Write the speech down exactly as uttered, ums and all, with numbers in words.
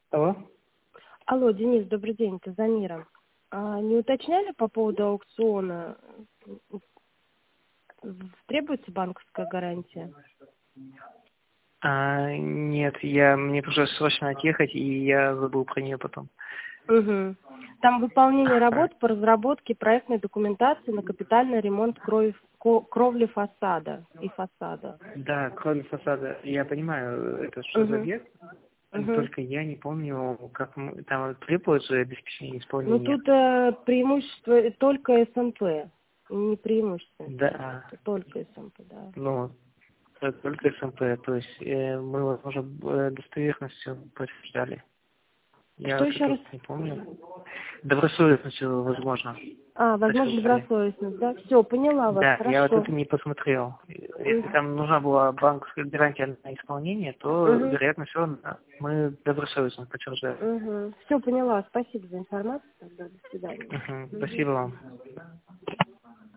Алло? Алло, Денис, добрый день, это Замира. А, не уточняли по поводу аукциона? Требуется банковская гарантия? А, нет, я мне уже срочно отъехать, и я забыл про нее потом. Угу. Там выполнение работ по разработке проектной документации на капитальный ремонт крови- ко- кровли фасада и фасада. Да, кроме фасада, я понимаю, это что за Угу. объект, Угу. только я не помню, как мы- там требуется обеспечение Ну исполнения. тут э, преимущество только СМП, не преимущество, Да, это только СМП, да. ну, это только СМП, то есть э, мы, возможно, э, достоверностью подтверждали. Я Что вот еще это раз? вот не помню. Добросовестностью, возможно, А, возможно, подтверждали. добросовестность, да? Все, поняла вас, Да, я вот хорошо. это не посмотрел. Если Мгм. там нужна была банковская гарантия на исполнение, то, Мгм. вероятно, все мы добросовестно подтверждали. Угу. Все, поняла. Спасибо за информацию. Тогда. До свидания. Мгм. Мгм. Спасибо вам.